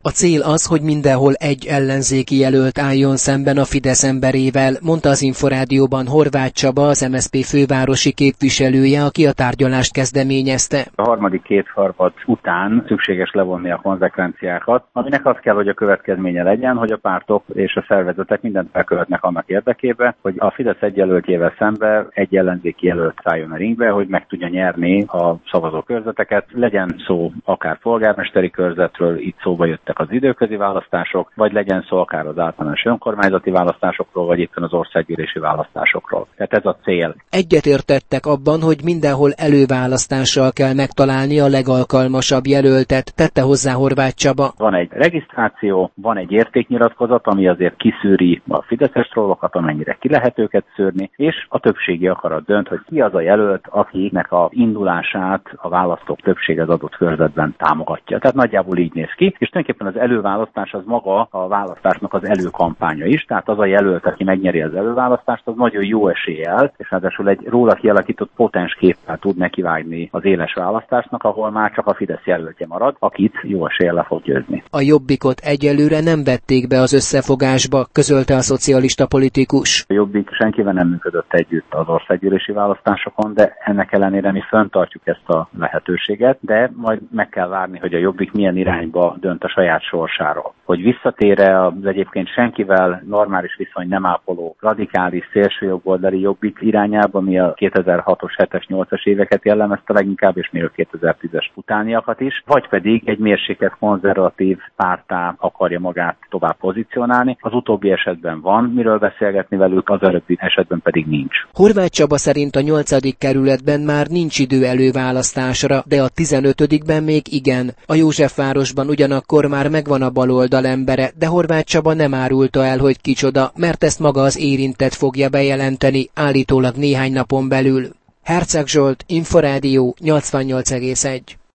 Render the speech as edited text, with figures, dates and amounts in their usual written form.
A cél az, hogy mindenhol egy ellenzéki jelölt álljon szemben a Fidesz emberével, mondta az Inforádióban Horváth Csaba, az MSZP fővárosi képviselője, aki a tárgyalást kezdeményezte. A harmadik kétharmad után szükséges levonni a konzekvenciákat, aminek az kell, hogy a következménye legyen, hogy a pártok és a szervezetek mindent elkövetnek annak érdekében, hogy a Fidesz egy jelöltjével szemben egy ellenzéki jelölt szálljon a ringbe, hogy meg tudja nyerni a szavazókörzeteket. Legyen szó akár polgármesteri körzetről, itt szóba jöttek az időközi választások, vagy legyen szó akár az általános önkormányzati választásokról, vagy éppen az országgyűlési választásokról. Tehát ez a cél. Egyetértettek abban, hogy mindenhol előválasztással kell megtalálni a legalkalmasabb jelöltet, tette hozzá Horváth Csaba. Van egy regisztráció, van egy értéknyilatkozat, ami azért kiszűri a fideszes trollokat, amennyire ki lehet őket szűrni, és a többségi akarat dönt, hogy ki az a jelölt, akinek a indulását a választók többsége az adott körzetben támogatja. Tehát nagyjából így néz ki, és tulajdonképpen az előválasztás az maga a választásnak az előkampánya is, tehát az a jelölt, aki megnyeri az előválasztást, az nagyon jó eséllyel, és ráadásul egy róla kialakított potens képpel tud nekivágni az éles választásnak, ahol már csak a Fidesz jelöltje marad, akit jó eséllyel le fog győzni. A Jobbikot egyelőre nem vették be az összefogásba, közölte a szocialista politikus. A Jobbik senkivel nem működött együtt az országgyűlési választásokon, de ennek ellenére mi fenntartjuk ezt a lehetőséget, de majd meg kell várni, hogy a Jobbik milyen irányba dönt a saját sorsáról. Hogy visszatér-e az egyébként senkivel normális viszony nem ápoló, radikális, szélsőjobboldali Jobbik irányába, ami a 2006-os, 7-es, 8-as éveket jellemezte leginkább, és még a 2010-es utániakat is, vagy pedig egy mérsékelt konzervatív párttá akarja magát tovább pozícionálni. Az utóbbi esetben van miről beszélgetni velük, az előbbi esetben pedig nincs. Horváth Csaba szerint a 8. kerületben már nincs idő előválasztásra, de a 15-ben még igen. A Józsefvárosban ugyanakkor már megvan a baloldal embere, de Horváth Csaba nem árulta el, hogy kicsoda, mert ezt maga az érintett fogja bejelenteni, állítólag néhány napon belül. Herceg Zsolt, Inforádió 88,1.